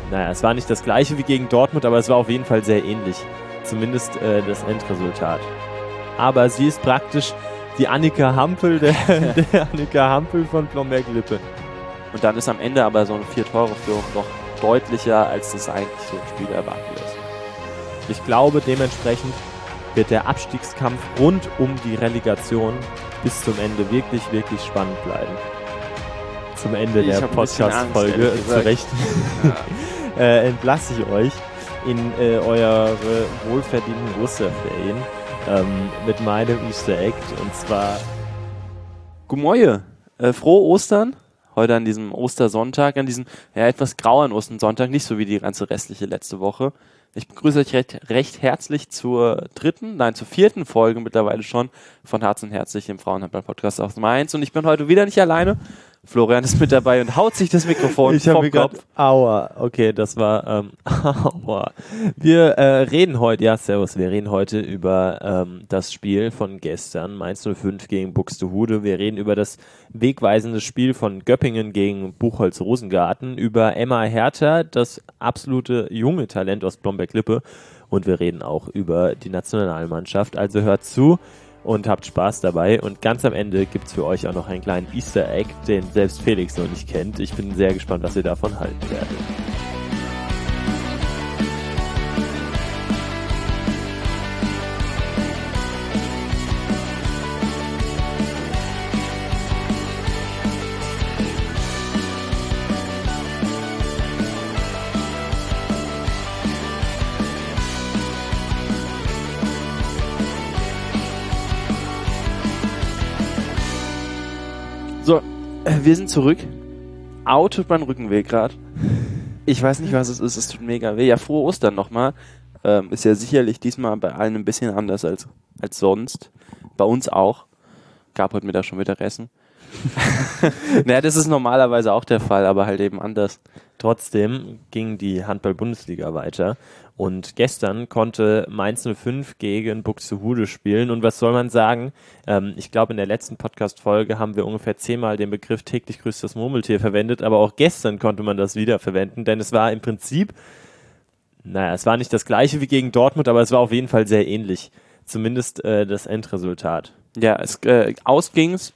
naja, es war nicht das gleiche wie gegen Dortmund, aber es war auf jeden Fall sehr ähnlich. Zumindest das Endresultat. Aber sie ist praktisch die Annika Hampel, der Annika Hampel von Blomberg-Lippe. Und dann ist am Ende aber so eine 4-Tore-Führung noch deutlicher, als das eigentlich so ein Spiel erwarten lässt. Ich glaube, dementsprechend wird der Abstiegskampf rund um die Relegation bis zum Ende wirklich, wirklich spannend bleiben. Zum Ende der Podcast-Folge, zu Recht, entlasse ich euch in eure wohlverdienten Osterferien mit meinem Easter Egg, und zwar Gumoje, frohe Ostern, heute an diesem Ostersonntag, an diesem etwas grauen Ostersonntag, nicht so wie die ganze restliche letzte Woche. Ich begrüße euch recht herzlich zur vierten Folge mittlerweile schon von Herz und Herzlich, dem Frauenhandball-Podcast aus Mainz, und ich bin heute wieder nicht alleine. Florian ist mit dabei und haut sich das Mikrofon vom Kopf. Aua, okay, das war aua. Wir reden heute, wir reden heute über das Spiel von gestern, Mainz 05 gegen Buxtehude. Wir reden über das wegweisende Spiel von Göppingen gegen Buchholz-Rosengarten, über Emma Hertha, das absolute junge Talent aus Blomberg-Lippe, und wir reden auch über die Nationalmannschaft. Also hört zu und habt Spaß dabei, und ganz am Ende gibt es für euch auch noch einen kleinen Easter Egg, den selbst Felix noch nicht kennt. Ich bin sehr gespannt, was ihr davon halten werdet. So, wir sind zurück. Au, tut mein Rücken weh gerade. Ich weiß nicht, was es ist. Es tut mega weh. Ja, frohe Ostern nochmal. Ist ja sicherlich diesmal bei allen ein bisschen anders als sonst. Bei uns auch. Gab heute Mittag schon wieder Essen. Naja, das ist normalerweise auch der Fall, aber halt eben anders. Trotzdem ging die Handball-Bundesliga weiter, und gestern konnte Mainz 05 gegen Buxtehude spielen, und was soll man sagen? Ich glaube, in der letzten Podcast-Folge haben wir ungefähr 10-mal den Begriff täglich grüßt das Murmeltier verwendet, aber auch gestern konnte man das wieder verwenden, denn es war im Prinzip, es war nicht das gleiche wie gegen Dortmund, aber es war auf jeden Fall sehr ähnlich. Zumindest das Endresultat. Ja, ausging's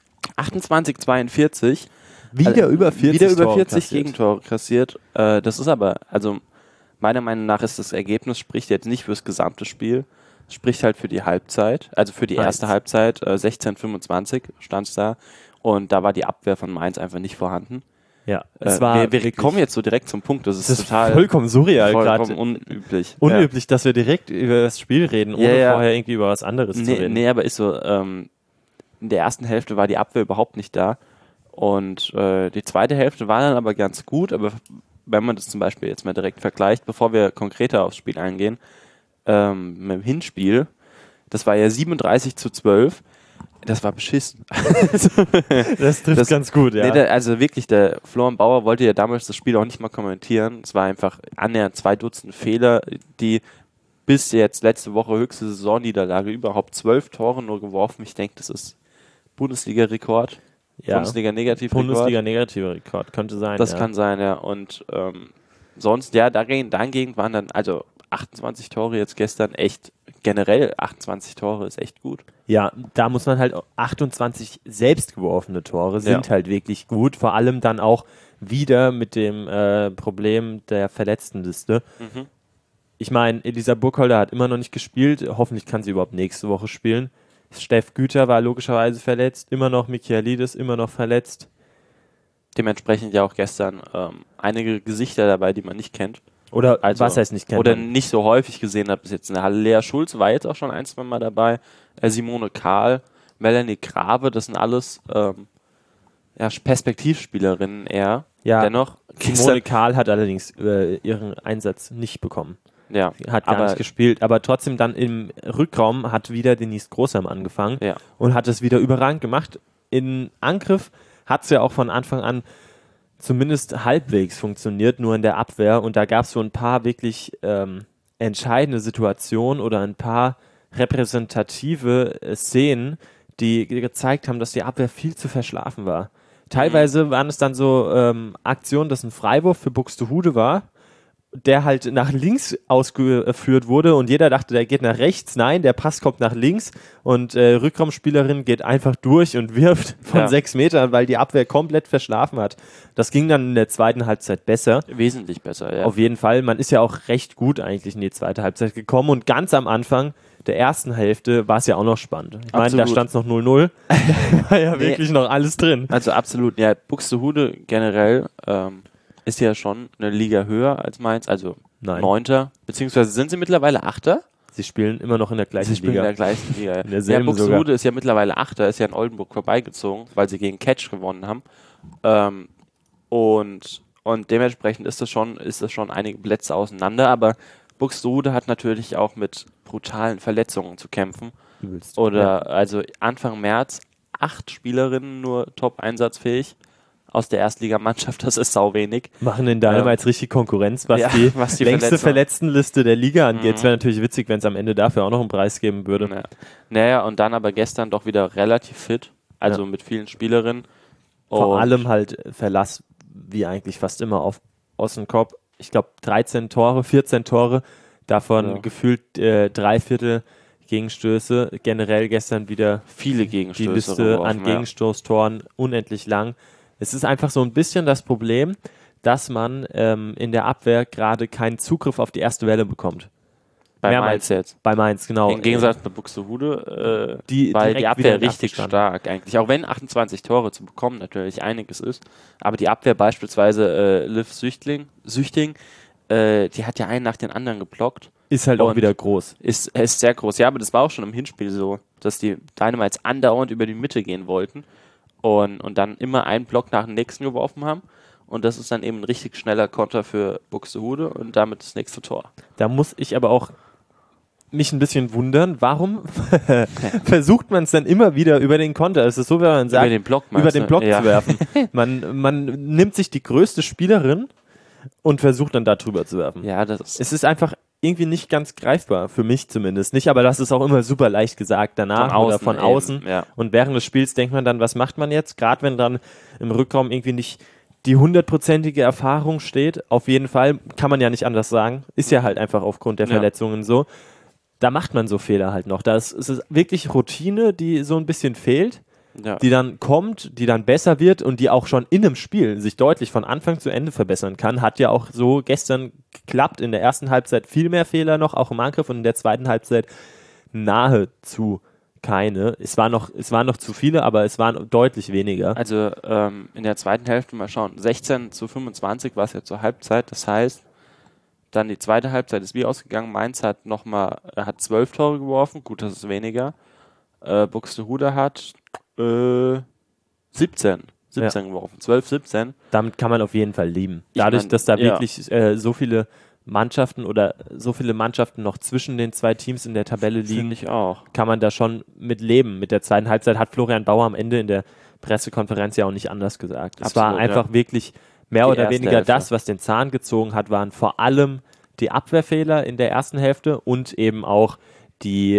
28-42. Wieder über 40 Gegentore kassiert. Das ist aber, also meiner Meinung nach ist das Ergebnis, spricht jetzt nicht fürs gesamte Spiel, spricht halt für die Halbzeit, also für die erste Halbzeit, 16-25 stand es da, und da war die Abwehr von Mainz einfach nicht vorhanden. Ja, es war wir kommen jetzt so direkt zum Punkt, das ist total vollkommen surreal, vollkommen unüblich. Unüblich, dass wir direkt über das Spiel reden, ohne vorher irgendwie über was anderes zu reden. Nee, aber ist so, in der ersten Hälfte war die Abwehr überhaupt nicht da. Und die zweite Hälfte war dann aber ganz gut, aber wenn man das zum Beispiel jetzt mal direkt vergleicht, bevor wir konkreter aufs Spiel eingehen, mit dem Hinspiel, das war ja 37-12, das war beschissen. Das trifft ganz gut, ja. Nee, also wirklich, der Florian Bauer wollte ja damals das Spiel auch nicht mal kommentieren. Es war einfach annähernd 2 Dutzend Fehler, die bis jetzt letzte Woche höchste Saisonniederlage überhaupt 12 Tore nur geworfen. Ich denke, das ist Bundesliga-Rekord. Ja. Bundesliga-Negativrekord könnte sein. Das kann sein, ja. Und sonst, ja, dagegen waren dann, also 28 Tore jetzt gestern, echt generell 28 Tore ist echt gut. Ja, da muss man halt 28 selbst geworfene Tore sind halt wirklich gut. Vor allem dann auch wieder mit dem Problem der Verletztenliste. Mhm. Ich meine, Elisa Burkholder hat immer noch nicht gespielt. Hoffentlich kann sie überhaupt nächste Woche spielen. Steff Güter war logischerweise verletzt, immer noch Michaelidis, immer noch verletzt. Dementsprechend ja auch gestern einige Gesichter dabei, die man nicht kennt. Oder was heißt nicht kennt? Oder nicht so häufig gesehen hat bis jetzt in der Halle. Lea Schulz war jetzt auch schon 1-2 Mal dabei. Simone Kahl, Melanie Grabe, das sind alles Perspektivspielerinnen eher. Ja, dennoch. Simone Kahl hat allerdings ihren Einsatz nicht bekommen. Ja, hat gar nicht gespielt, aber trotzdem dann im Rückraum hat wieder Denise Großheim angefangen und hat es wieder überragend gemacht. In Angriff hat es ja auch von Anfang an zumindest halbwegs funktioniert, nur in der Abwehr, und da gab es so ein paar wirklich entscheidende Situationen oder ein paar repräsentative Szenen, die gezeigt haben, dass die Abwehr viel zu verschlafen war. Teilweise waren es dann so Aktionen, dass ein Freiwurf für Buxtehude war, der halt nach links ausgeführt wurde und jeder dachte, der geht nach rechts. Nein, der Pass kommt nach links und Rückraumspielerin geht einfach durch und wirft von 6 Metern, weil die Abwehr komplett verschlafen hat. Das ging dann in der zweiten Halbzeit besser. Wesentlich besser, ja. Auf jeden Fall. Man ist ja auch recht gut eigentlich in die zweite Halbzeit gekommen und ganz am Anfang der ersten Hälfte war es ja auch noch spannend. Ich meine, da stand es noch 0-0. Da war ja wirklich noch alles drin. Also absolut. Ja, Buxtehude generell ist ja schon eine Liga höher als Mainz, also 9. Beziehungsweise sind sie mittlerweile 8. Sie spielen immer noch in der gleichen Liga. Sie spielen in der gleichen Liga. In derselben Buxtehude sogar. ist ja mittlerweile 8. Ist ja in Oldenburg vorbeigezogen, weil sie gegen Catch gewonnen haben. Und dementsprechend ist das schon einige Plätze auseinander, aber Buxtehude hat natürlich auch mit brutalen Verletzungen zu kämpfen. Also Anfang März 8 Spielerinnen nur top einsatzfähig aus der Erstligamannschaft, das ist sau wenig. Machen den Dynamites richtig Konkurrenz, was die längste Verletztenliste der Liga angeht. Es wäre natürlich witzig, wenn es am Ende dafür auch noch einen Preis geben würde. Naja, und dann aber gestern doch wieder relativ fit, also mit vielen Spielerinnen. Vor allem halt Verlass, wie eigentlich fast immer, auf Ossenkop. Ich glaube 13 Tore, 14 Tore, davon gefühlt 3/4 Gegenstöße. Generell gestern wieder viele Gegenstöße. Die Liste an Gegenstoßtoren unendlich lang. Es ist einfach so ein bisschen das Problem, dass man in der Abwehr gerade keinen Zugriff auf die erste Welle bekommt. Bei Mainz jetzt. Bei Mainz, genau. Im Gegensatz zu Buxtehude, weil die Abwehr richtig stark eigentlich. Auch wenn 28 Tore zu bekommen natürlich einiges ist. Aber die Abwehr beispielsweise Liv Süchting, die hat ja einen nach den anderen geblockt. Ist halt auch wieder groß. Ist sehr groß. Ja, aber das war auch schon im Hinspiel so, dass die Dynamites andauernd über die Mitte gehen wollten und dann immer einen Block nach dem nächsten geworfen haben. Und das ist dann eben ein richtig schneller Konter für Buxtehude und damit das nächste Tor. Da muss ich aber auch mich ein bisschen wundern, warum versucht man es dann immer wieder über den Konter? Es ist so, wenn man sagt, über den Block zu werfen. Man nimmt sich die größte Spielerin und versucht dann da drüber zu werfen. Ja, es ist einfach irgendwie nicht ganz greifbar, für mich zumindest nicht, aber das ist auch immer super leicht gesagt danach oder von außen. Ja. Und während des Spiels denkt man dann, was macht man jetzt? Gerade wenn dann im Rückraum irgendwie nicht die 100%ige Erfahrung steht, auf jeden Fall, kann man ja nicht anders sagen, ist ja halt einfach aufgrund der Verletzungen so. Da macht man so Fehler halt noch. Es ist wirklich Routine, die so ein bisschen fehlt, die dann kommt, die dann besser wird und die auch schon in einem Spiel sich deutlich von Anfang zu Ende verbessern kann. Hat ja auch so gestern geklappt. In der ersten Halbzeit viel mehr Fehler noch, auch im Angriff, und in der zweiten Halbzeit nahezu keine. Es waren noch zu viele, aber es waren deutlich weniger. Also in der zweiten Hälfte mal schauen. 16:25 war es ja zur Halbzeit. Das heißt, dann die zweite Halbzeit ist wie ausgegangen. Mainz hat 12 Tore geworfen. Gut, das ist weniger. Buxtehude hat 17 geworfen. 12, 17. Damit kann man auf jeden Fall leben. Dadurch, dass da wirklich so viele Mannschaften noch zwischen den zwei Teams in der Tabelle liegen, ich auch. Kann man da schon mit leben. Mit der zweiten Halbzeit hat Florian Bauer am Ende in der Pressekonferenz ja auch nicht anders gesagt. Es war einfach wirklich mehr oder weniger das, was den Zahn gezogen hat, waren vor allem die Abwehrfehler in der ersten Hälfte und eben auch die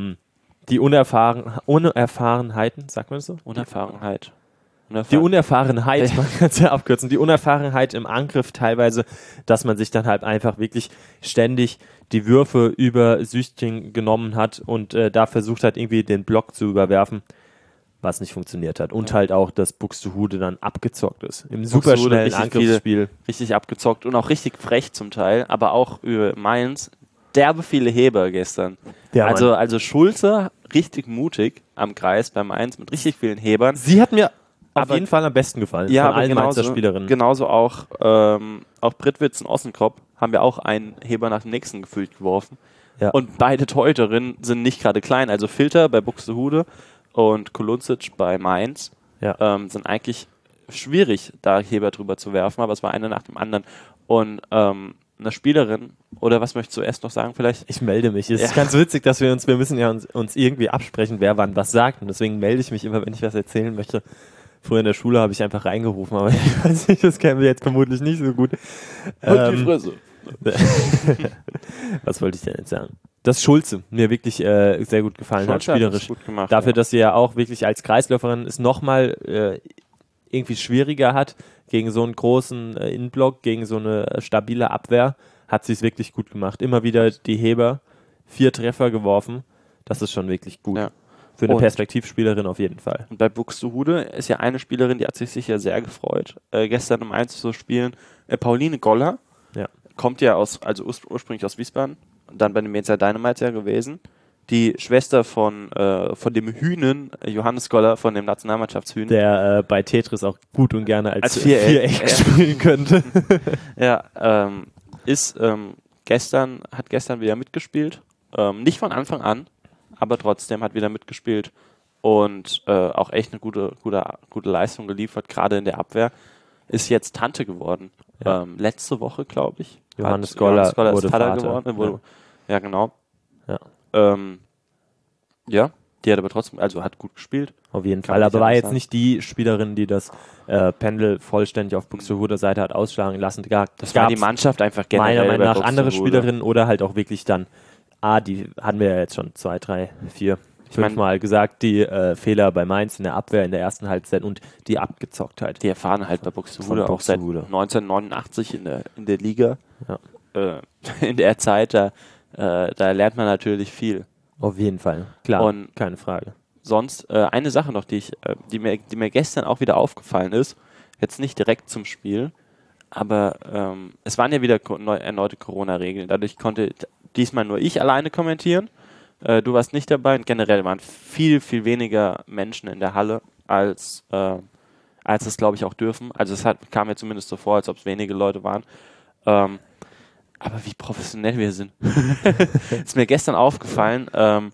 Unerfahrenheiten, sagt man das so? Die Unerfahrenheit, man kann es ja abkürzen, die Unerfahrenheit im Angriff teilweise, dass man sich dann halt einfach wirklich ständig die Würfe über Süchting genommen hat und da versucht hat, irgendwie den Block zu überwerfen, was nicht funktioniert hat. Und halt auch, dass Buxtehude dann abgezockt ist. Im superschnellen Angriffsspiel. Richtig abgezockt und auch richtig frech zum Teil, aber auch über Mainz. Derbe viele Heber gestern. Ja, also Schulze richtig mutig am Kreis bei Mainz mit richtig vielen Hebern. Sie hat mir auf jeden Fall am besten gefallen von allen Mainzer Spielerinnen. Genauso auch Brittwitz und Ossenkopf haben wir auch einen Heber nach dem nächsten gefühlt geworfen. Ja. Und beide Torhüterinnen sind nicht gerade klein. Also Filter bei Buxtehude und Kolunzic bei Mainz sind eigentlich schwierig, da Heber drüber zu werfen, aber es war einer nach dem anderen. Und eine Spielerin, oder was möchtest du erst noch sagen vielleicht? Ich melde mich. Es ist ganz witzig, dass wir müssen ja uns irgendwie absprechen, wer wann was sagt. Und deswegen melde ich mich immer, wenn ich was erzählen möchte. Früher in der Schule habe ich einfach reingerufen, aber ich weiß nicht, das kennen wir jetzt vermutlich nicht so gut. Die Fresse. Was wollte ich denn jetzt sagen? Dass Schulze mir wirklich sehr gut gefallen hat, spielerisch. Gut gemacht, dafür, dass sie ja auch wirklich als Kreisläuferin es nochmal irgendwie schwieriger hat, gegen so einen großen Innenblock, gegen so eine stabile Abwehr, hat sie es wirklich gut gemacht. Immer wieder die Heber, 4 Treffer geworfen. Das ist schon wirklich gut. Ja. Für eine Und- Perspektivspielerin auf jeden Fall. Und bei Buxtehude ist ja eine Spielerin, die hat sich sicher sehr gefreut, gestern um 1 zu spielen. Pauline Goller Ja. kommt ja ursprünglich aus Wiesbaden und dann bei den Mainzer Dynamites ja gewesen. Die Schwester von dem Hühnen, Johannes Goller, von dem Nationalmannschaftshühnen. Der bei Tetris auch gut und gerne als Viereck, Viereck spielen könnte. Ja, hat gestern wieder mitgespielt. Nicht von Anfang an, aber trotzdem hat wieder mitgespielt und auch echt eine gute Leistung geliefert, gerade in der Abwehr. Ist jetzt Tante geworden. Ja. Letzte Woche, glaube ich. Johannes Goller ist wurde Vater Vater. geworden. Ja, genau. Ja. Ja, die hat aber trotzdem, also hat gut gespielt. Auf jeden Kann Fall, man aber nicht war anders jetzt sagen. nicht die Spielerin, die das Pendel vollständig auf Buxtehuder Seite hat ausschlagen lassen. Das war die Mannschaft einfach generell. meiner Meinung nach bei andere Buxtehude. Spielerinnen oder halt auch wirklich dann, die hatten wir ja jetzt schon 2, 3, 4, Ich mein- 5 Mal gesagt, die Fehler bei Mainz in der Abwehr in der ersten Halbzeit und die Abgezocktheit. Die erfahren halt bei Buxtehude Von auch seit Buxtehude. 1989 in der Liga. Ja. In der Zeit, da lernt man natürlich viel. Auf jeden Fall, klar, Und- keine Frage. Sonst eine Sache noch, die mir gestern auch wieder aufgefallen ist, jetzt nicht direkt zum Spiel, aber es waren ja wieder erneute Corona-Regeln. Dadurch konnte diesmal nur ich alleine kommentieren. Du warst nicht dabei und generell waren viel, viel weniger Menschen in der Halle, als es, glaube ich, auch dürfen. Also kam mir zumindest so vor, als ob es wenige Leute waren. Aber wie professionell wir sind. Ist mir gestern aufgefallen,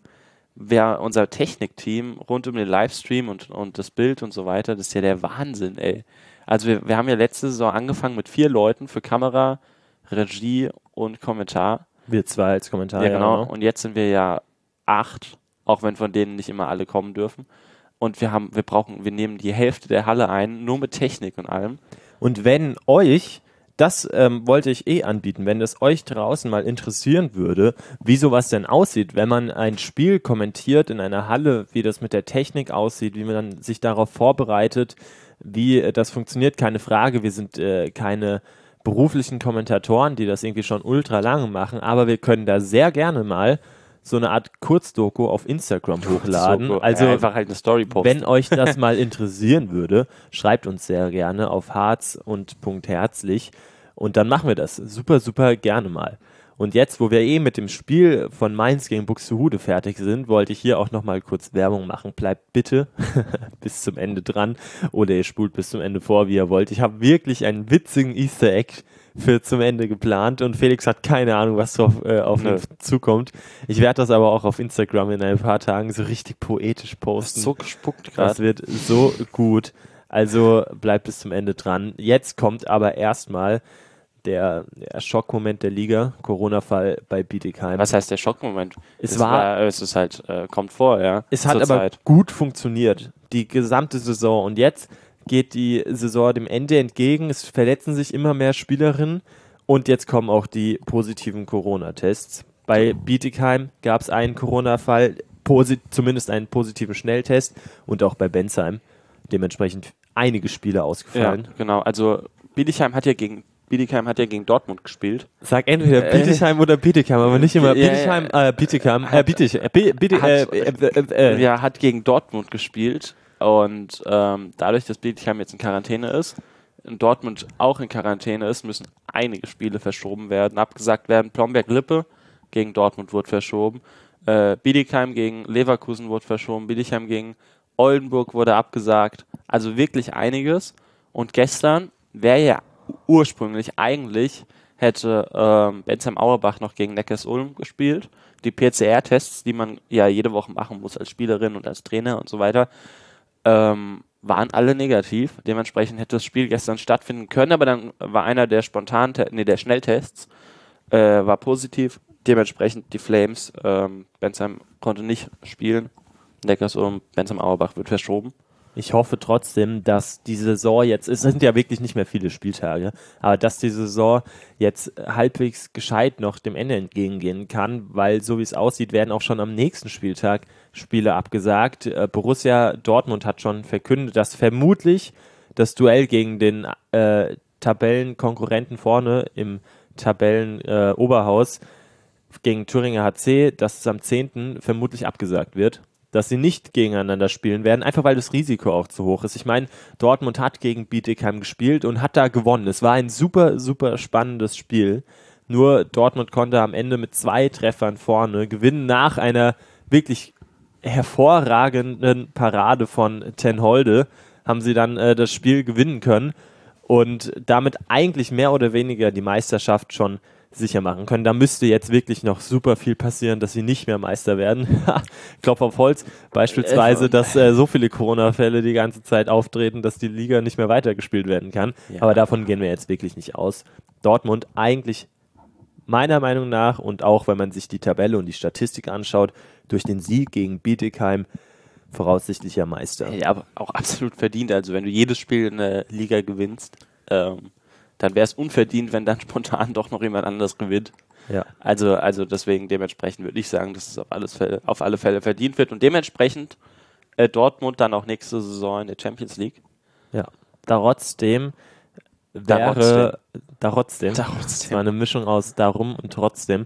unser Technikteam rund um den Livestream und das Bild und so weiter, das ist ja der Wahnsinn, ey. Also wir haben ja letzte Saison angefangen mit 4 Leuten für Kamera, Regie und Kommentar. Wir 2 als Kommentar. Ja, genau. Und jetzt sind wir ja 8, auch wenn von denen nicht immer alle kommen dürfen. Und wir nehmen die Hälfte der Halle ein, nur mit Technik und allem. Und wenn euch, das wollte ich anbieten, wenn es euch draußen mal interessieren würde, wie sowas denn aussieht, wenn man ein Spiel kommentiert in einer Halle, wie das mit der Technik aussieht, wie man sich darauf vorbereitet, wie das funktioniert, keine Frage, wir sind keine beruflichen Kommentatoren, die das irgendwie schon ultra lange machen, aber wir können da sehr gerne mal so eine Art Kurzdoku auf Instagram hochladen. Also einfach halt eine Story posten. wenn euch das mal interessieren würde, schreibt uns sehr gerne auf harz und .herzlich und dann machen wir das super, super gerne mal. Und jetzt, wo wir mit dem Spiel von Mainz gegen Buxtehude fertig sind, wollte ich hier auch nochmal kurz Werbung machen. Bleibt bitte bis zum Ende dran oder ihr spult bis zum Ende vor, wie ihr wollt. Ich habe wirklich einen witzigen Easter Egg für zum Ende geplant und Felix hat keine Ahnung, was auf ihn zukommt. Ich werde das aber auch auf Instagram in ein paar Tagen so richtig poetisch posten. so gespuckt Das gerade. wird so gut. Also bleibt bis zum Ende dran. Jetzt kommt aber erstmal der Schockmoment der Liga, Corona-Fall bei Bietigheim. Was heißt der Schockmoment? Es ist halt, kommt vor, ja. Es hat aber gut funktioniert, die gesamte Saison. Und jetzt geht die Saison dem Ende entgegen. Es verletzen sich immer mehr Spielerinnen. Und jetzt kommen auch die positiven Corona-Tests. Bei Bietigheim gab es einen Corona-Fall, zumindest einen positiven Schnelltest. Und auch bei Bensheim. Dementsprechend einige Spiele ausgefallen. Ja, genau. Also Bietigheim hat ja gegen Dortmund gespielt. Sag entweder Bietigheim oder Bietigheim, aber nicht immer Bietigheim, Bietigheim, Ja, hat gegen Dortmund gespielt und dadurch, dass Bietigheim jetzt in Quarantäne ist und Dortmund auch in Quarantäne ist, müssen einige Spiele verschoben werden, abgesagt werden. Plomberg-Lippe gegen Dortmund wurde verschoben, Bietigheim gegen Leverkusen wurde verschoben, Bietigheim gegen Oldenburg wurde abgesagt, also wirklich einiges. Und gestern wäre ja ursprünglich eigentlich hätte Bensheim-Auerbach noch gegen Neckars-Ulm gespielt. Die PCR-Tests, die man ja jede Woche machen muss als Spielerin und als Trainer und so weiter, waren alle negativ. Dementsprechend hätte das Spiel gestern stattfinden können, aber dann war einer der der Schnelltests war positiv. Dementsprechend die Flames, Bensheim konnte nicht spielen. Neckars-Ulm, Bensheim-Auerbach wird verschoben. Ich hoffe trotzdem, dass die Saison jetzt, es sind ja wirklich nicht mehr viele Spieltage, aber dass die Saison jetzt halbwegs gescheit noch dem Ende entgegengehen kann, weil so wie es aussieht, werden auch schon am nächsten Spieltag Spiele abgesagt. Borussia Dortmund hat schon verkündet, dass vermutlich das Duell gegen den Tabellenkonkurrenten vorne im Tabellen-Oberhaus gegen Thüringer HC, dass es am 10. vermutlich abgesagt wird, dass sie nicht gegeneinander spielen werden, einfach weil das Risiko auch zu hoch ist. Ich meine, Dortmund hat gegen Bietigheim gespielt und hat da gewonnen. Es war ein super, super spannendes Spiel. Nur Dortmund konnte am Ende mit 2 Treffern vorne gewinnen, nach einer wirklich hervorragenden Parade von Ten Holde haben sie dann das Spiel gewinnen können und damit eigentlich mehr oder weniger die Meisterschaft schon sicher machen können. Da müsste jetzt wirklich noch super viel passieren, dass sie nicht mehr Meister werden. Klopf auf Holz. Beispielsweise, dass so viele Corona-Fälle die ganze Zeit auftreten, dass die Liga nicht mehr weitergespielt werden kann. Ja. Aber davon gehen wir jetzt wirklich nicht aus. Dortmund eigentlich meiner Meinung nach und auch, wenn man sich die Tabelle und die Statistik anschaut, durch den Sieg gegen Bietigheim voraussichtlicher Meister. Ja, aber auch absolut verdient. Also wenn du jedes Spiel in der Liga gewinnst, dann wäre es unverdient, wenn dann spontan doch noch jemand anderes gewinnt. Ja. Also deswegen dementsprechend würde ich sagen, dass es auf alle Fälle verdient wird und dementsprechend Dortmund dann auch nächste Saison in der Champions League. Ja, trotzdem. Das war eine Mischung aus darum und trotzdem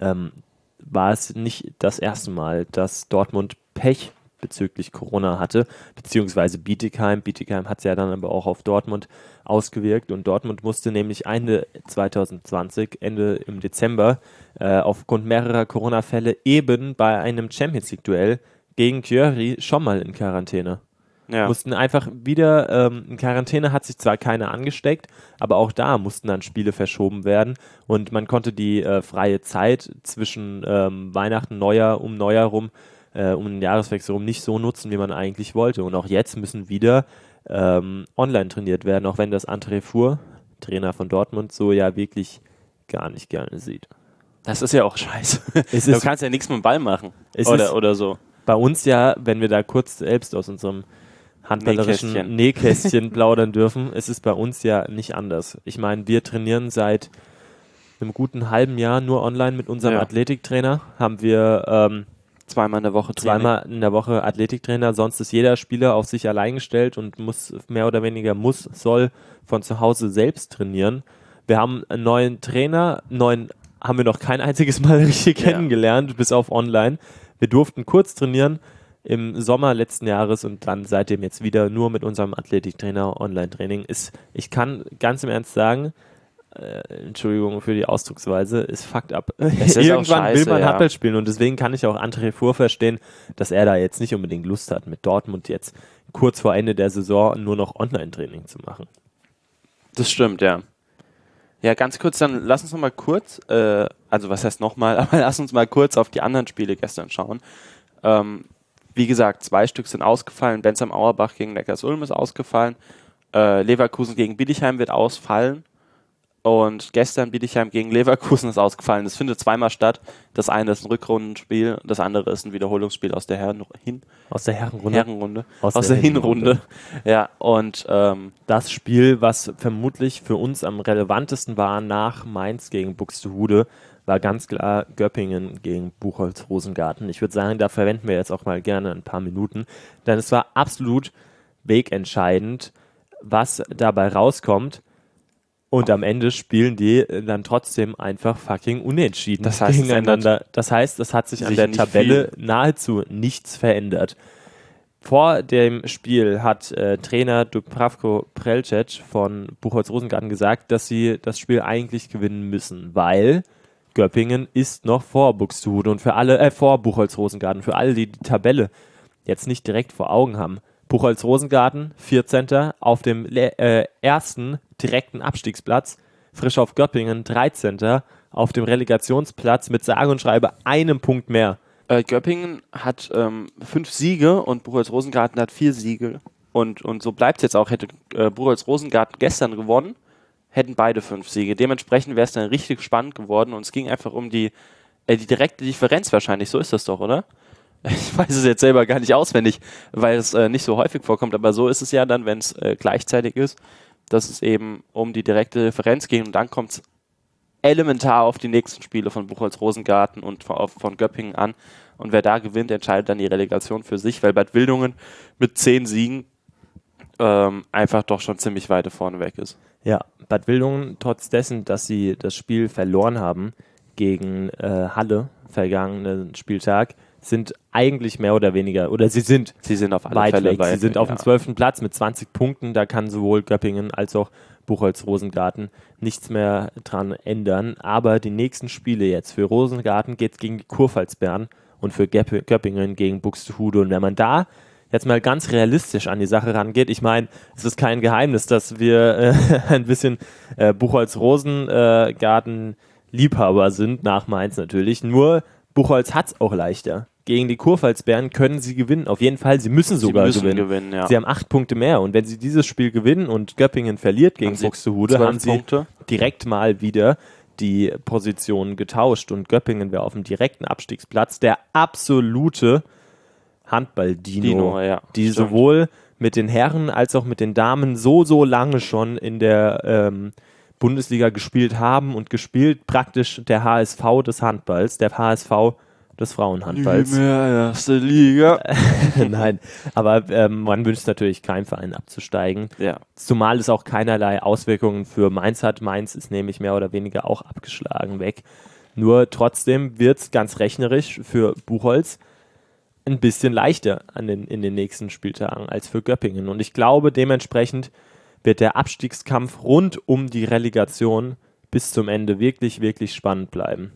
war es nicht das erste Mal, dass Dortmund Pech bezüglich Corona hatte, beziehungsweise Bietigheim. Bietigheim hat es ja dann aber auch auf Dortmund ausgewirkt und Dortmund musste nämlich Ende 2020, Ende im Dezember, aufgrund mehrerer Corona-Fälle eben bei einem Champions-League-Duell gegen Győri schon mal in Quarantäne. Ja. Mussten einfach wieder, in Quarantäne hat sich zwar keiner angesteckt, aber auch da mussten dann Spiele verschoben werden und man konnte die freie Zeit zwischen Weihnachten, Neujahr rum, um den Jahreswechsel rum nicht so nutzen, wie man eigentlich wollte. Und auch jetzt müssen wieder online trainiert werden, auch wenn das André Fuhr, Trainer von Dortmund, so ja wirklich gar nicht gerne sieht. Das ist ja auch scheiße. Du kannst ja nichts mit dem Ball machen oder so. Bei uns ja, wenn wir da kurz selbst aus unserem handballerischen Nähkästchen plaudern dürfen, es ist bei uns ja nicht anders. Ich meine, wir trainieren seit einem guten halben Jahr nur online mit unserem Athletiktrainer. Haben wir zweimal in der Woche Training. Zweimal in der Woche Athletiktrainer. Sonst ist jeder Spieler auf sich allein gestellt und muss mehr oder weniger soll von zu Hause selbst trainieren. Wir haben einen neuen Trainer, haben wir noch kein einziges Mal richtig kennengelernt, bis auf online. Wir durften kurz trainieren im Sommer letzten Jahres und dann seitdem jetzt wieder nur mit unserem Athletiktrainer Online-Training. Ich kann ganz im Ernst sagen, Entschuldigung für die Ausdrucksweise, ist fucked up. Irgendwann will man Handball spielen und deswegen kann ich auch André Fuhr verstehen, dass er da jetzt nicht unbedingt Lust hat, mit Dortmund jetzt kurz vor Ende der Saison nur noch Online-Training zu machen. Das stimmt, ja. Ja, ganz kurz, dann lass uns noch mal kurz, also was heißt nochmal, aber lass uns mal kurz auf die anderen Spiele gestern schauen. Wie gesagt, 2 Stück sind ausgefallen. Bensheim Auerbach gegen Neckarsulm ist ausgefallen. Leverkusen gegen Bietigheim wird ausfallen. Und gestern Bietigheim gegen Leverkusen ist ausgefallen. Das findet zweimal statt. Das eine ist ein Rückrundenspiel, das andere ist ein Wiederholungsspiel aus der Hinrunde. Ja, und das Spiel, was vermutlich für uns am relevantesten war nach Mainz gegen Buxtehude, war ganz klar Göppingen gegen Buchholz-Rosengarten. Ich würde sagen, da verwenden wir jetzt auch mal gerne ein paar Minuten, denn es war absolut wegentscheidend, was dabei rauskommt. Und am Ende spielen die dann trotzdem einfach fucking unentschieden gegeneinander. Das heißt, es hat sich an der Tabelle nahezu nichts verändert. Vor dem Spiel hat Trainer Dubravko Prelcec von Buchholz-Rosengarten gesagt, dass sie das Spiel eigentlich gewinnen müssen, weil Göppingen ist noch vor Buxtehude und vor Buchholz-Rosengarten. Für alle, die die Tabelle jetzt nicht direkt vor Augen haben. Buchholz-Rosengarten, 14. auf dem ersten direkten Abstiegsplatz. Frisch auf Göppingen, 13. auf dem Relegationsplatz mit sage und schreibe einem Punkt mehr. Göppingen hat 5 Siege und Buchholz-Rosengarten hat 4 Siege. Und so bleibt es jetzt auch. Hätte Buchholz-Rosengarten gestern gewonnen, hätten beide 5 Siege. Dementsprechend wäre es dann richtig spannend geworden und es ging einfach um die direkte Differenz wahrscheinlich. So ist das doch, oder? Ich weiß es jetzt selber gar nicht auswendig, weil es nicht so häufig vorkommt, aber so ist es ja dann, wenn es gleichzeitig ist, dass es eben um die direkte Differenz ging und dann kommt es elementar auf die nächsten Spiele von Buchholz-Rosengarten und von Göppingen an und wer da gewinnt, entscheidet dann die Relegation für sich, weil Bad Wildungen mit 10 Siegen einfach doch schon ziemlich weit vorne weg ist. Ja, Bad Wildungen, trotz dessen, dass sie das Spiel verloren haben gegen Halle vergangenen Spieltag, sind eigentlich mehr oder weniger, oder sie sind auf alle weit Fälle weg. Sie sind auf dem 12. Platz mit 20 Punkten. Da kann sowohl Göppingen als auch Buchholz-Rosengarten nichts mehr dran ändern. Aber die nächsten Spiele jetzt für Rosengarten geht es gegen die Kurpfalz-Bären und für Göppingen gegen Buxtehude. Und wenn man da jetzt mal ganz realistisch an die Sache rangeht, ich meine, es ist kein Geheimnis, dass wir ein bisschen Buchholz-Rosengarten-Liebhaber sind, nach Mainz natürlich. Nur Buchholz hat es auch leichter. Gegen die Kurpfalz-Bären können sie gewinnen. Auf jeden Fall, sie müssen gewinnen. Ja. Sie haben 8 Punkte mehr. Und wenn sie dieses Spiel gewinnen und Göppingen verliert gegen Buxtehude, haben sie direkt mal wieder die Position getauscht. Und Göppingen wäre auf dem direkten Abstiegsplatz der absolute Handball-Dino, die sowohl mit den Herren als auch mit den Damen so lange schon in der Bundesliga gespielt haben und gespielt praktisch der HSV des Handballs, der HSV des Frauenhandballs. Nie mehr erste Liga. Nein, aber man wünscht natürlich keinem Verein abzusteigen. Ja. Zumal es auch keinerlei Auswirkungen für Mainz hat. Mainz ist nämlich mehr oder weniger auch abgeschlagen weg. Nur trotzdem wird es ganz rechnerisch für Buchholz ein bisschen leichter in den nächsten Spieltagen als für Göppingen. Und ich glaube, dementsprechend wird der Abstiegskampf rund um die Relegation bis zum Ende wirklich, wirklich spannend bleiben.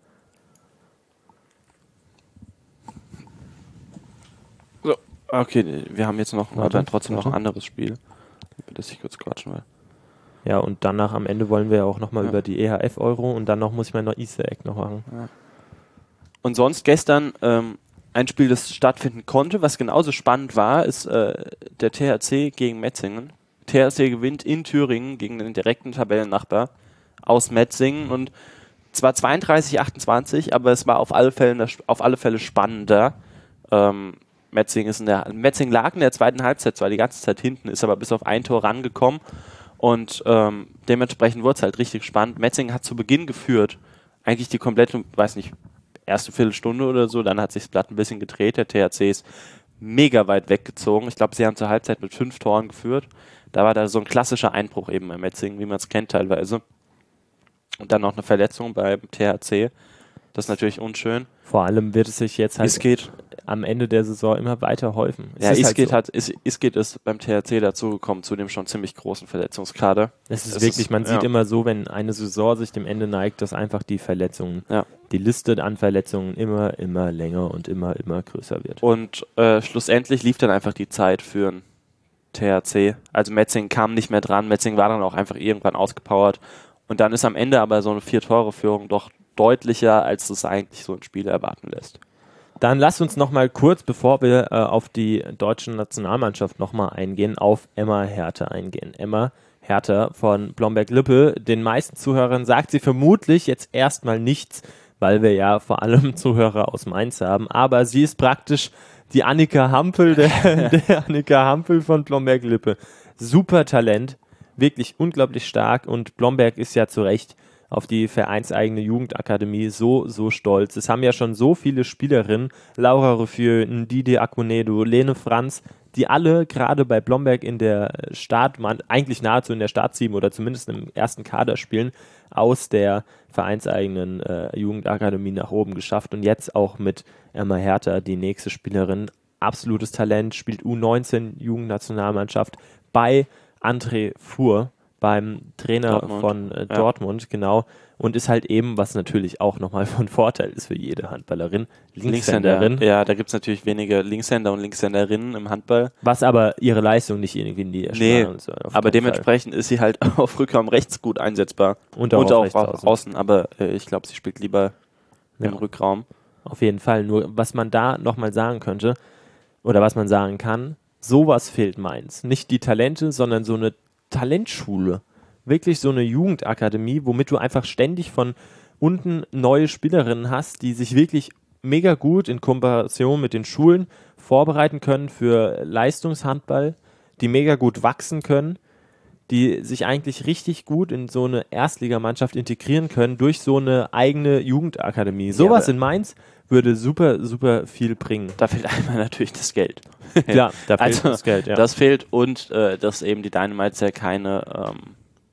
So, okay, wir haben jetzt noch ein anderes Spiel, über das ich kurz quatschen will. Ja, und danach am Ende wollen wir ja auch nochmal über die EHF-Euro und dann muss ich mein Easter Egg noch machen. Ja. Und sonst gestern ein Spiel, das stattfinden konnte, was genauso spannend war, ist der THC gegen Metzingen. THC gewinnt in Thüringen gegen den direkten Tabellennachbar aus Metzingen und zwar 32-28, aber es war auf alle Fälle spannender. Metzingen lag in der zweiten Halbzeit zwar die ganze Zeit hinten, ist aber bis auf ein Tor rangekommen und dementsprechend wurde es halt richtig spannend. Metzingen hat zu Beginn geführt, eigentlich die komplette, erste Viertelstunde oder so, dann hat sich das Blatt ein bisschen gedreht, der THC ist mega weit weggezogen. Ich glaube, sie haben zur Halbzeit mit 5 Toren geführt. Da war da so ein klassischer Einbruch eben bei Metzingen, wie man es kennt teilweise. Und dann noch eine Verletzung beim THC. Das ist natürlich unschön. Vor allem wird es sich jetzt halt am Ende der Saison immer weiter häufen. Isket ist beim THC dazugekommen, zu dem schon ziemlich großen Verletzungskader. Man sieht immer so, wenn eine Saison sich dem Ende neigt, dass einfach die Verletzungen, die Liste an Verletzungen immer länger und immer größer wird. Und schlussendlich lief dann einfach die Zeit für ein THC. Also Metzingen kam nicht mehr dran, Metzingen war dann auch einfach irgendwann ausgepowert. Und dann ist am Ende aber so eine 4-Tore-Führung doch deutlicher, als das eigentlich so ein Spiel erwarten lässt. Dann lasst uns nochmal kurz, bevor wir auf die deutsche Nationalmannschaft nochmal eingehen, auf Emma Hertha eingehen. Emma Hertha von Blomberg-Lippe, den meisten Zuhörern sagt sie vermutlich jetzt erstmal nichts, weil wir ja vor allem Zuhörer aus Mainz haben, aber sie ist praktisch die Annika Hampel, der Annika Hampel von Blomberg-Lippe. Super Talent, wirklich unglaublich stark und Blomberg ist ja zu Recht auf die vereinseigene Jugendakademie so stolz. Es haben ja schon so viele Spielerinnen, Laura Ruffieux, Ndidi Akunedo, Lene Franz, die alle gerade bei Blomberg in der eigentlich nahezu in der Startteam oder zumindest im ersten Kader spielen, aus der vereinseigenen Jugendakademie nach oben geschafft und jetzt auch mit Emma Hertha, die nächste Spielerin, absolutes Talent, spielt U19 Jugendnationalmannschaft bei André Fuhr, beim Trainer von Dortmund, genau, und ist halt eben, was natürlich auch nochmal von Vorteil ist für jede Handballerin, Linkshänderin. Ja, da gibt es natürlich wenige Linkshänder und Linkshänderinnen im Handball. Was aber ihre Leistung nicht irgendwie in die erschlagen. Nee, aber dementsprechend ist sie halt auf Rückraum rechts gut einsetzbar. Und auch auf außen, aber ich glaube, sie spielt lieber im Rückraum. Auf jeden Fall, nur was man da nochmal sagen könnte, oder was man sagen kann, sowas fehlt Mainz. Nicht die Talente, sondern so eine Talentschule, wirklich so eine Jugendakademie, womit du einfach ständig von unten neue Spielerinnen hast, die sich wirklich mega gut in Kooperation mit den Schulen vorbereiten können für Leistungshandball, die mega gut wachsen können, die sich eigentlich richtig gut in so eine Erstligamannschaft integrieren können durch so eine eigene Jugendakademie. Sowas in Mainz würde super, super viel bringen. Da fehlt einmal natürlich das Geld. Klar, da fehlt das Geld, ja. Das fehlt und dass eben die Dynamites ja keine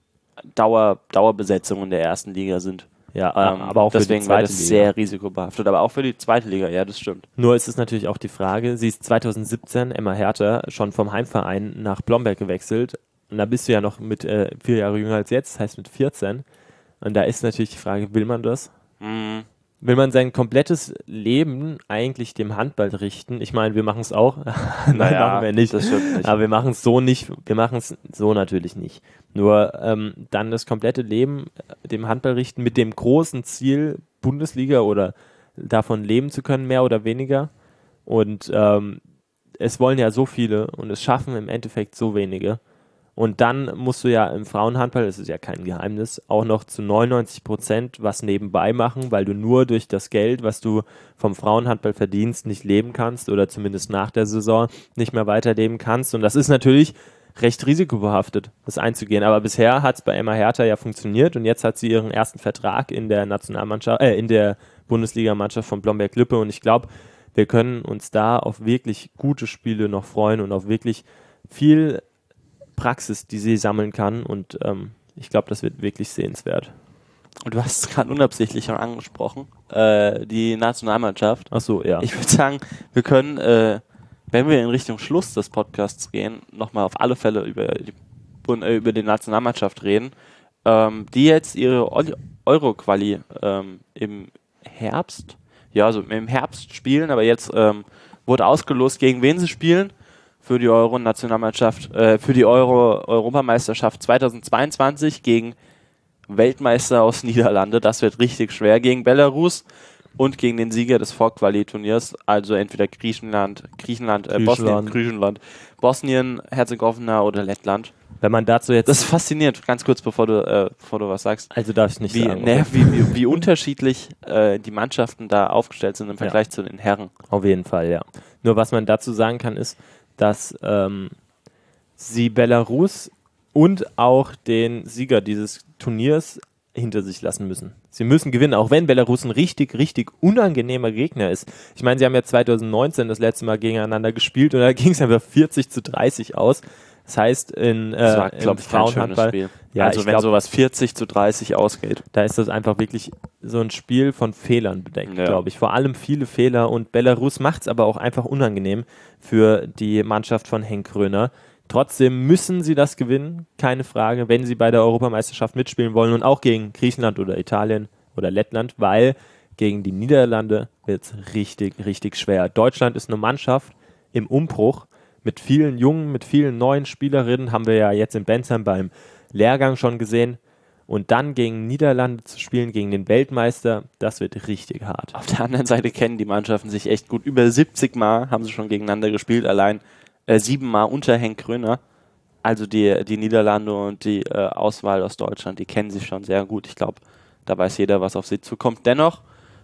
Dauerbesetzung in der ersten Liga sind. Ja, aber auch für die deswegen zweite wäre das Liga. sehr risikobehaftet, aber auch für die zweite Liga, ja, das stimmt. Nur ist es natürlich auch die Frage, sie ist 2017, Emma Hertha, schon vom Heimverein nach Blomberg gewechselt. Und da bist du ja noch mit 4 Jahre jünger als jetzt, das heißt mit 14. Und da ist natürlich die Frage, will man das? Mhm. Will man sein komplettes Leben eigentlich dem Handball richten? Ich meine, wir machen es auch. Nein, machen wir nicht. Das stimmt nicht. Aber wir machen es so nicht. Wir machen es so natürlich nicht. Nur dann das komplette Leben dem Handball richten mit dem großen Ziel, Bundesliga oder davon leben zu können, mehr oder weniger. Und es wollen ja so viele und es schaffen im Endeffekt so wenige. Und dann musst du ja im Frauenhandball, das ist ja kein Geheimnis, auch noch zu 99% was nebenbei machen, weil du nur durch das Geld, was du vom Frauenhandball verdienst, nicht leben kannst oder zumindest nach der Saison nicht mehr weiterleben kannst. Und das ist natürlich recht risikobehaftet, das einzugehen. Aber bisher hat es bei Emma Hertha ja funktioniert und jetzt hat sie ihren ersten Vertrag in der Nationalmannschaft, in der Bundesligamannschaft von Blomberg-Lippe. Und ich glaube, wir können uns da auf wirklich gute Spiele noch freuen und auf wirklich viel Praxis, die sie sammeln kann, und ich glaube, das wird wirklich sehenswert. Und du hast es gerade unabsichtlich schon angesprochen, die Nationalmannschaft. Ach so, ja. Ich würde sagen, wir können, wenn wir in Richtung Schluss des Podcasts gehen, nochmal auf alle Fälle über die Nationalmannschaft reden, die jetzt ihre Euro-Quali im Herbst, ja, also im Herbst spielen, aber jetzt wurde ausgelost, gegen wen sie spielen. Für die Euro-Nationalmannschaft, für die Europameisterschaft 2022 gegen Weltmeister aus Niederlande. Das wird richtig schwer gegen Belarus und gegen den Sieger des Vorquali-Turniers, also entweder Griechenland, Bosnien, Herzegowina oder Lettland. Wenn man dazu jetzt... Das ist faszinierend, ganz kurz, bevor du was sagst. Also darf ich nicht sagen. Wie unterschiedlich die Mannschaften da aufgestellt sind im Vergleich zu den Herren. Auf jeden Fall, ja. Nur was man dazu sagen kann, ist, dass sie Belarus und auch den Sieger dieses Turniers hinter sich lassen müssen. Sie müssen gewinnen, auch wenn Belarus ein richtig, richtig unangenehmer Gegner ist. Ich meine, sie haben ja 2019 das letzte Mal gegeneinander gespielt und da ging es einfach 40-30 aus. Das heißt, im Frauenhandball, ja, also wenn sowas 40-30 ausgeht, da ist das einfach wirklich so ein Spiel von Fehlern bedeckt, glaube ich. Vor allem viele Fehler, und Belarus macht es aber auch einfach unangenehm für die Mannschaft von Henk Gröner. Trotzdem müssen sie das gewinnen, keine Frage, wenn sie bei der Europameisterschaft mitspielen wollen, und auch gegen Griechenland oder Italien oder Lettland, weil gegen die Niederlande wird es richtig, richtig schwer. Deutschland ist eine Mannschaft im Umbruch, mit vielen jungen, mit vielen neuen Spielerinnen, haben wir ja jetzt in Bensheim beim Lehrgang schon gesehen. Und dann gegen Niederlande zu spielen, gegen den Weltmeister, das wird richtig hart. Auf der anderen Seite kennen die Mannschaften sich echt gut. Über 70 Mal haben sie schon gegeneinander gespielt, allein 7 Mal unter Henk Gröner. Also die Niederlande und die Auswahl aus Deutschland, die kennen sich schon sehr gut. Ich glaube, da weiß jeder, was auf sie zukommt. Dennoch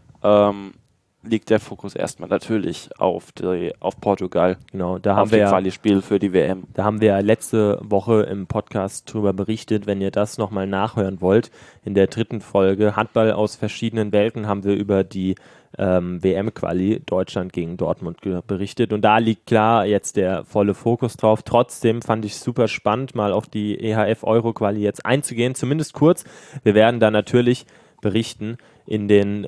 liegt der Fokus erstmal natürlich auf Portugal. Genau, da haben wir die Quali-Spiel für die WM. Da haben wir ja letzte Woche im Podcast drüber berichtet. Wenn ihr das nochmal nachhören wollt, in der 3. Folge Handball aus verschiedenen Welten haben wir über die WM-Quali Deutschland gegen Dortmund berichtet. Und da liegt klar jetzt der volle Fokus drauf. Trotzdem fand ich es super spannend, mal auf die EHF-Euro-Quali jetzt einzugehen, zumindest kurz. Wir werden da natürlich berichten in den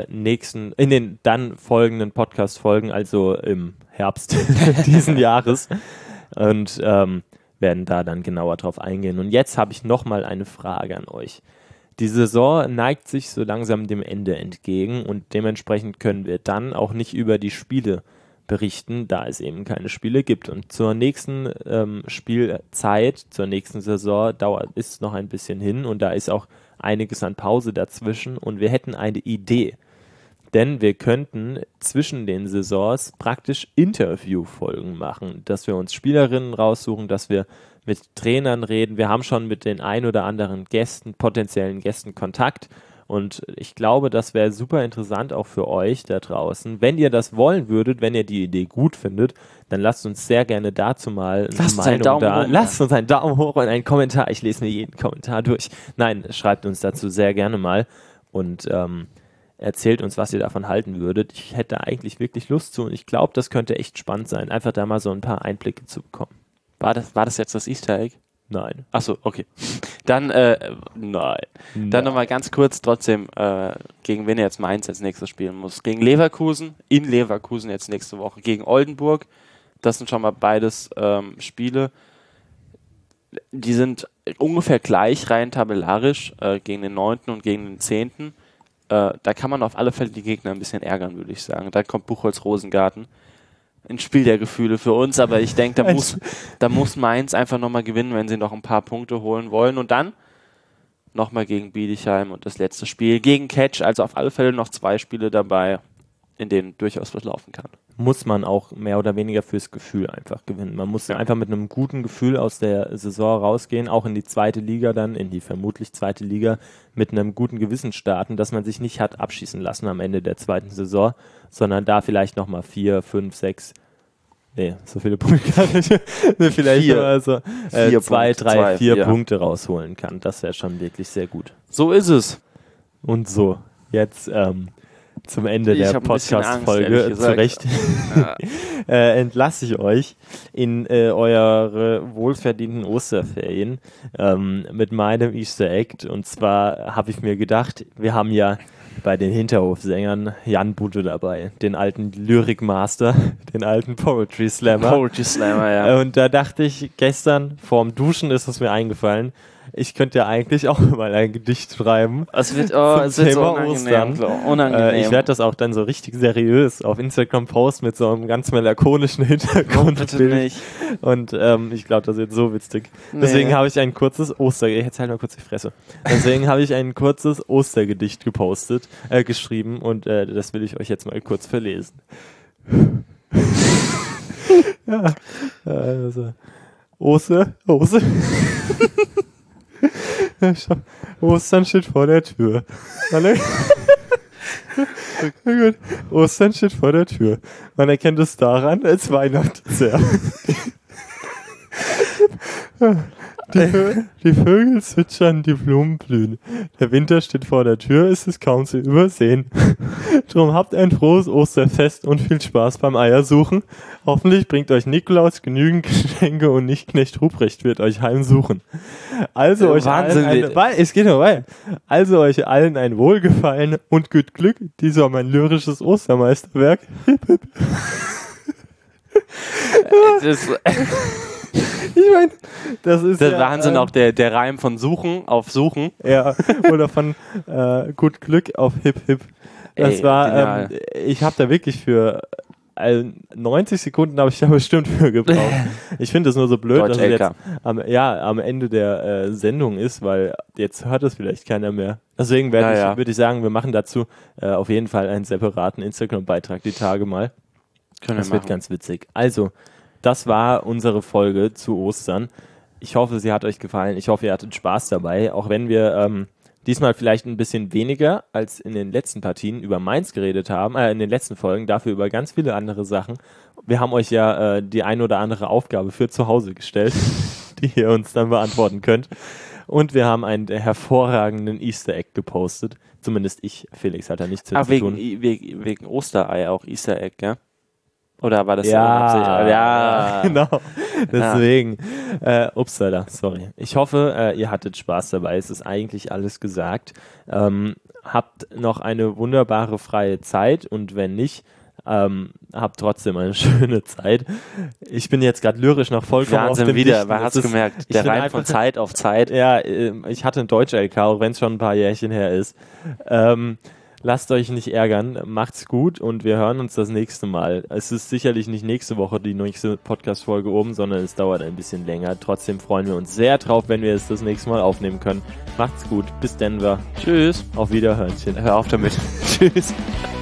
dann folgenden Podcast-Folgen, also im Herbst diesen Jahres, und werden da dann genauer drauf eingehen. Und jetzt habe ich nochmal eine Frage an euch. Die Saison neigt sich so langsam dem Ende entgegen und dementsprechend können wir dann auch nicht über die Spiele berichten, da es eben keine Spiele gibt. Und zur nächsten Spielzeit, zur nächsten Saison ist noch ein bisschen hin, und da ist auch einiges an Pause dazwischen, und wir hätten eine Idee. Denn wir könnten zwischen den Saisons praktisch Interviewfolgen machen, dass wir uns Spielerinnen raussuchen, dass wir mit Trainern reden. Wir haben schon mit den ein oder anderen potenziellen Gästen Kontakt. Und ich glaube, das wäre super interessant auch für euch da draußen. Wenn ihr das wollen würdet, wenn ihr die Idee gut findet, dann lasst uns sehr gerne dazu mal eine Meinung da. Lasst uns einen Daumen hoch und einen Kommentar. Ich lese mir jeden Kommentar durch. Nein, schreibt uns dazu sehr gerne mal und erzählt uns, was ihr davon halten würdet. Ich hätte eigentlich wirklich Lust zu, und ich glaube, das könnte echt spannend sein, einfach da mal so ein paar Einblicke zu bekommen. War das jetzt das Easter Egg? Nein. Achso, okay. Dann, nein. Dann nochmal ganz kurz trotzdem, gegen wen jetzt Mainz als nächstes spielen muss. Gegen Leverkusen, in Leverkusen jetzt nächste Woche. Gegen Oldenburg, das sind schon mal beides Spiele. Die sind ungefähr gleich, rein tabellarisch, gegen den 9. und gegen den 10. Da kann man auf alle Fälle die Gegner ein bisschen ärgern, würde ich sagen. Da kommt Buchholz-Rosengarten. Ein Spiel der Gefühle für uns, aber ich denke, da muss Mainz einfach nochmal gewinnen, wenn sie noch ein paar Punkte holen wollen. Und dann nochmal gegen Bietigheim und das letzte Spiel gegen Ketsch. Also auf alle Fälle noch 2 Spiele dabei, in denen durchaus was laufen kann. Muss man auch mehr oder weniger fürs Gefühl einfach gewinnen. Man muss einfach mit einem guten Gefühl aus der Saison rausgehen, auch in die 2. Liga dann, in die vermutlich 2. Liga, mit einem guten Gewissen starten, dass man sich nicht hat abschießen lassen am Ende der 2. Saison, sondern da vielleicht nochmal 4, 5, 6, so viele Punkte gar nicht, vielleicht 2, 3, 4 Punkte rausholen kann. Das wäre schon wirklich sehr gut. So ist es. Und so, jetzt zum Ende der Podcast-Folge, zu Recht, entlasse ich euch in eure wohlverdienten Osterferien mit meinem Easter Egg. Und zwar habe ich mir gedacht, wir haben ja bei den Hinterhofsängern Jan Budde dabei, den alten Lyrikmaster, den alten Poetry Slammer. Poetry Slammer, ja. Und da dachte ich, gestern vorm Duschen ist es mir eingefallen, ich könnte ja eigentlich auch mal ein Gedicht schreiben. Es wird so unangenehm. Ich werde das auch dann so richtig seriös auf Instagram posten mit so einem ganz melancholischen Hintergrundbild. Und ich glaube, das wird so witzig. Deswegen habe ich ein kurzes Jetzt halt mal kurz die Fresse. Deswegen habe ich ein kurzes Ostergedicht geschrieben und das will ich euch jetzt mal kurz verlesen. Ja, also Ostern steht vor der Tür. Gut. Ostern steht vor der Tür. Man erkennt es daran, als Weihnachten sehr. Die Vögel zwitschern, die Blumen blühen. Der Winter steht vor der Tür, ist es kaum zu übersehen. Drum habt ein frohes Osterfest und viel Spaß beim Eiersuchen. Hoffentlich bringt euch Nikolaus genügend Geschenke und nicht Knecht Ruprecht wird euch heimsuchen. Also euch allen ein Wohlgefallen und gut Glück. Dies war mein lyrisches Ostermeisterwerk. Hip, hip. Ich meine, das ist der Wahnsinn, auch der Reim von Suchen auf Suchen. Ja, oder von gut Glück auf Hip Hip. Das war, ich habe da wirklich für 90 Sekunden habe ich da bestimmt für gebraucht. Ich finde es nur so blöd, dass es jetzt am Ende der Sendung ist, weil jetzt hört es vielleicht keiner mehr. Deswegen würde ich sagen, wir machen dazu auf jeden Fall einen separaten Instagram-Beitrag die Tage mal. Das wird ganz witzig. Also, das war unsere Folge zu Ostern. Ich hoffe, sie hat euch gefallen. Ich hoffe, ihr hattet Spaß dabei. Auch wenn wir diesmal vielleicht ein bisschen weniger als in den letzten Partien über Mainz geredet haben, in den letzten Folgen, dafür über ganz viele andere Sachen. Wir haben euch ja die ein oder andere Aufgabe für zu Hause gestellt, die ihr uns dann beantworten könnt. Und wir haben einen hervorragenden Easter Egg gepostet. Zumindest ich. Felix hat da nichts zu tun. Wegen Osterei auch Easter Egg, gell? Oder war das ja, genau. Deswegen, upsala, sorry. Ich hoffe, ihr hattet Spaß dabei. Es ist eigentlich alles gesagt. Habt noch eine wunderbare freie Zeit und wenn nicht, habt trotzdem eine schöne Zeit. Ich bin jetzt gerade lyrisch noch vollkommen auf dem wieder, man hat's gemerkt. Der Reim von Zeit auf Zeit. Ja, ich hatte ein Deutsch-LK, auch wenn es schon ein paar Jährchen her ist. Lasst euch nicht ärgern, macht's gut und wir hören uns das nächste Mal. Es ist sicherlich nicht nächste Woche die nächste Podcast-Folge oben, sondern es dauert ein bisschen länger. Trotzdem freuen wir uns sehr drauf, wenn wir es das nächste Mal aufnehmen können. Macht's gut, bis Denver. Tschüss. Auf Wiederhörnchen. Hör auf damit. Tschüss.